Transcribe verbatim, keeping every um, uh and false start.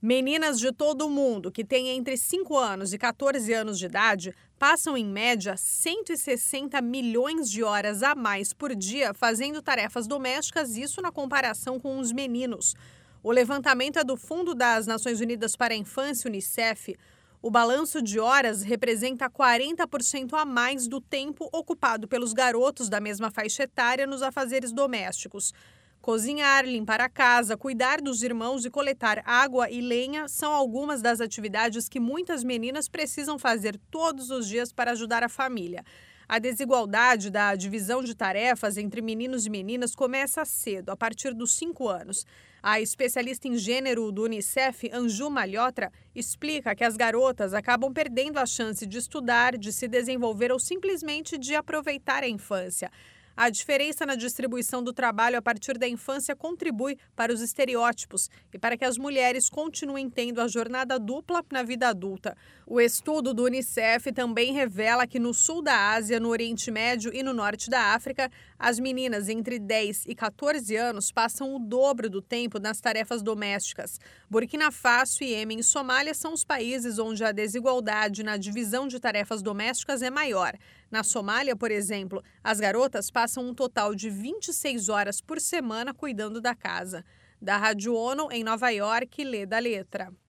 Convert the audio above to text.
Meninas de todo o mundo que têm entre cinco anos e quatorze anos de idade passam, em média, cento e sessenta milhões de horas a mais por dia fazendo tarefas domésticas, isso na comparação com os meninos. O levantamento é do Fundo das Nações Unidas para a Infância, Unicef. O balanço de horas representa quarenta por cento a mais do tempo ocupado pelos garotos da mesma faixa etária nos afazeres domésticos. Cozinhar, limpar a casa, cuidar dos irmãos e coletar água e lenha são algumas das atividades que muitas meninas precisam fazer todos os dias para ajudar a família. A desigualdade da divisão de tarefas entre meninos e meninas começa cedo, a partir dos cinco anos. A especialista em gênero do Unicef, Anju Malhotra, explica que as garotas acabam perdendo a chance de estudar, de se desenvolver ou simplesmente de aproveitar a infância. A diferença na distribuição do trabalho a partir da infância contribui para os estereótipos e para que as mulheres continuem tendo a jornada dupla na vida adulta. O estudo do Unicef também revela que no sul da Ásia, no Oriente Médio e no norte da África, as meninas entre dez e quatorze anos passam o dobro do tempo nas tarefas domésticas. Burkina Faso, Iêmen e Somália são os países onde a desigualdade na divisão de tarefas domésticas é maior. Na Somália, por exemplo, as garotas passam um total de vinte e seis horas por semana cuidando da casa. Da Rádio ONU, em Nova York, Leda Letra.